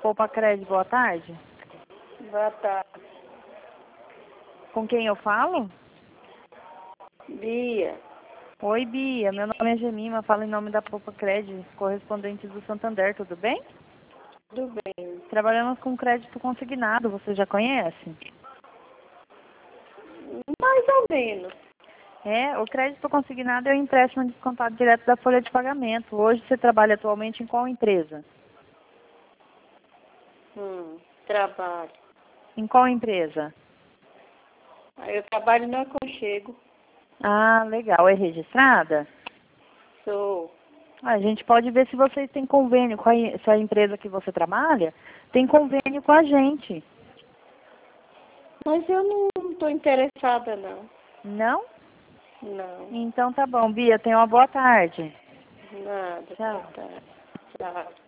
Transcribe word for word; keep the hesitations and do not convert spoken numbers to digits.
Poupa Crédito, boa tarde. Boa tarde. Com quem eu falo? Bia. Oi, Bia. Meu nome é Gemima, falo em nome da Poupa Crédito, correspondente do Santander, tudo bem? Tudo bem. Trabalhamos com crédito consignado, você já conhece? Mais ou menos. É, o crédito consignado é o empréstimo descontado direto da folha de pagamento. Hoje você trabalha atualmente em qual empresa? Hum, trabalho. Em qual empresa? Eu trabalho no Aconchego. Ah, legal. É registrada? Sou. A gente pode ver se vocês têm convênio com a, se a empresa que você trabalha tem convênio com a gente. Mas eu não estou interessada, não. Não? Não. Então tá bom, Bia. Tenha uma boa tarde. Nada. Tchau. Boa tarde. Tchau.